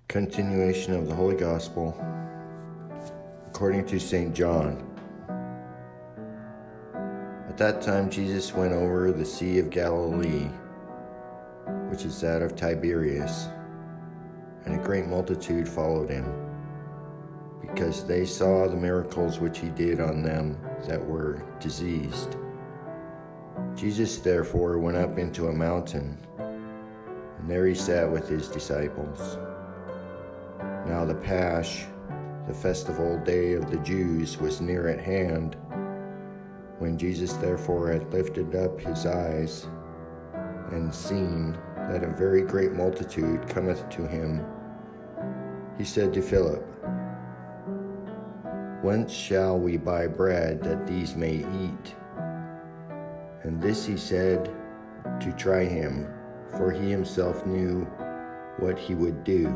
Continuation of the Holy Gospel according to St. John. At that time Jesus went over the Sea of Galilee, which is that of Tiberias, and a great multitude followed him, because they saw the miracles which he did on them that were diseased. Jesus therefore went up into a mountain, and there he sat with his disciples. Now the Pasch, the festival day of the Jews, was near at hand. When Jesus therefore had lifted up his eyes, and seen that a very great multitude cometh to him, he said to Philip, Whence shall we buy bread that these may eat? And this he said to try him, for he himself knew what he would do.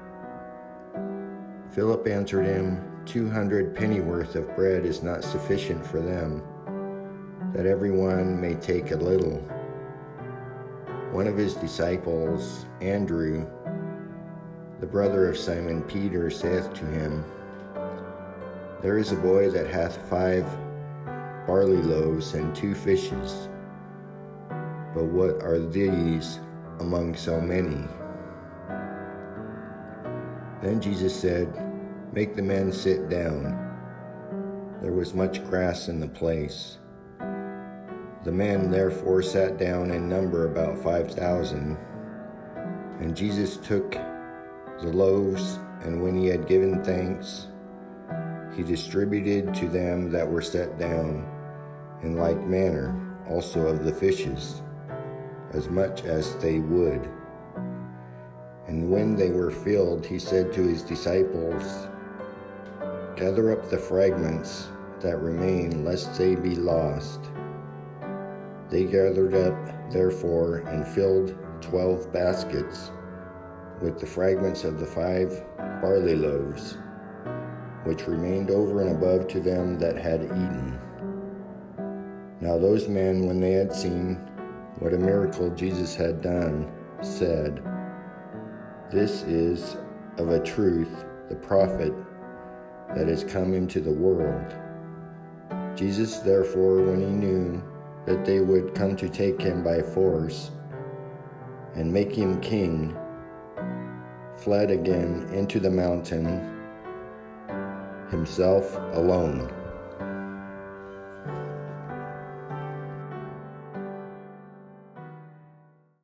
Philip answered him, 200 pennyworth of bread is not sufficient for them, that everyone may take a little. One of his disciples, Andrew, the brother of Simon Peter, saith to him, There is a boy that hath 5 barley loaves and 2 fishes, but what are these among so many? Then Jesus said, Make the men sit down. There was much grass in the place. The men therefore sat down in number about 5,000. And Jesus took the loaves, and when he had given thanks, he distributed to them that were set down, in like manner also of the fishes, as much as they would. And when they were filled, he said to his disciples, Gather up the fragments that remain, lest they be lost. They gathered up, therefore, and filled 12 baskets with the fragments of the 5 barley loaves, which remained over and above to them that had eaten. Now those men, when they had seen what a miracle Jesus had done, said, This is of a truth the prophet that is come into the world. Jesus therefore, when he knew that they would come to take him by force and make him king, fled again into the mountain, himself alone.